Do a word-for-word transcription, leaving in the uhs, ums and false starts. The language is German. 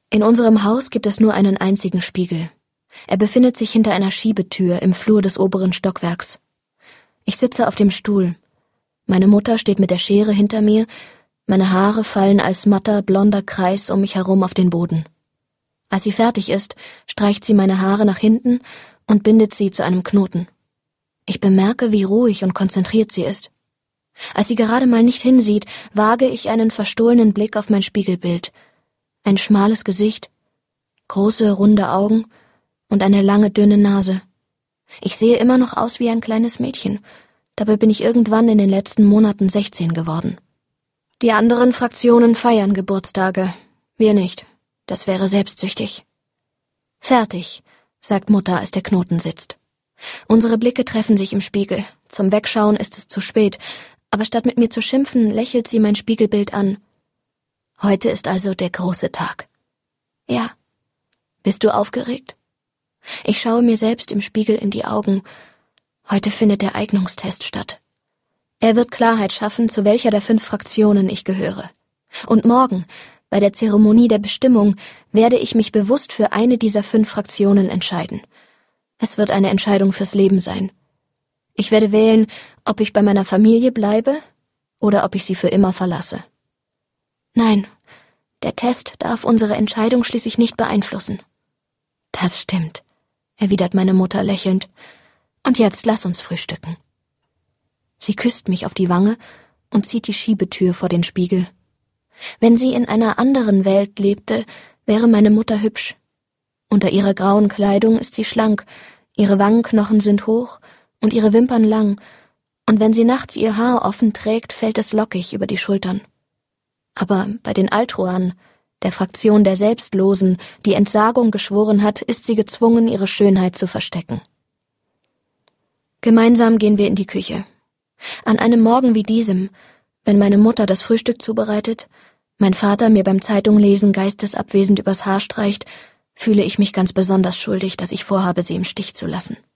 In unserem Haus gibt es nur einen einzigen Spiegel. Er befindet sich hinter einer Schiebetür im Flur des oberen Stockwerks. Ich sitze auf dem Stuhl. Meine Mutter steht mit der Schere hinter mir, meine Haare fallen als matter, blonder Kreis um mich herum auf den Boden. Als sie fertig ist, streicht sie meine Haare nach hinten und bindet sie zu einem Knoten. Ich bemerke, wie ruhig und konzentriert sie ist. Als sie gerade mal nicht hinsieht, wage ich einen verstohlenen Blick auf mein Spiegelbild. Ein schmales Gesicht, große, runde Augen und eine lange, dünne Nase. Ich sehe immer noch aus wie ein kleines Mädchen. Dabei bin ich irgendwann in den letzten Monaten sechzehn geworden. Die anderen Fraktionen feiern Geburtstage. Wir nicht. Das wäre selbstsüchtig. Fertig, sagt Mutter, als der Knoten sitzt. Unsere Blicke treffen sich im Spiegel. Zum Wegschauen ist es zu spät, aber statt mit mir zu schimpfen, lächelt sie mein Spiegelbild an. Heute ist also der große Tag. Ja. Bist du aufgeregt? Ich schaue mir selbst im Spiegel in die Augen. Heute findet der Eignungstest statt. Er wird Klarheit schaffen, zu welcher der fünf Fraktionen ich gehöre. Und morgen, bei der Zeremonie der Bestimmung, werde ich mich bewusst für eine dieser fünf Fraktionen entscheiden. Es wird eine Entscheidung fürs Leben sein. Ich werde wählen, ob ich bei meiner Familie bleibe oder ob ich sie für immer verlasse. Nein, der Test darf unsere Entscheidung schließlich nicht beeinflussen. Das stimmt, erwidert meine Mutter lächelnd. Und jetzt lass uns frühstücken. Sie küsst mich auf die Wange und zieht die Schiebetür vor den Spiegel. Wenn sie in einer anderen Welt lebte, wäre meine Mutter hübsch. Unter ihrer grauen Kleidung ist sie schlank, ihre Wangenknochen sind hoch und ihre Wimpern lang, und wenn sie nachts ihr Haar offen trägt, fällt es lockig über die Schultern. Aber bei den Altruan, der Fraktion der Selbstlosen, die Entsagung geschworen hat, ist sie gezwungen, ihre Schönheit zu verstecken. Gemeinsam gehen wir in die Küche. An einem Morgen wie diesem, wenn meine Mutter das Frühstück zubereitet, mein Vater mir beim Zeitunglesen geistesabwesend übers Haar streicht, fühle ich mich ganz besonders schuldig, dass ich vorhabe, sie im Stich zu lassen.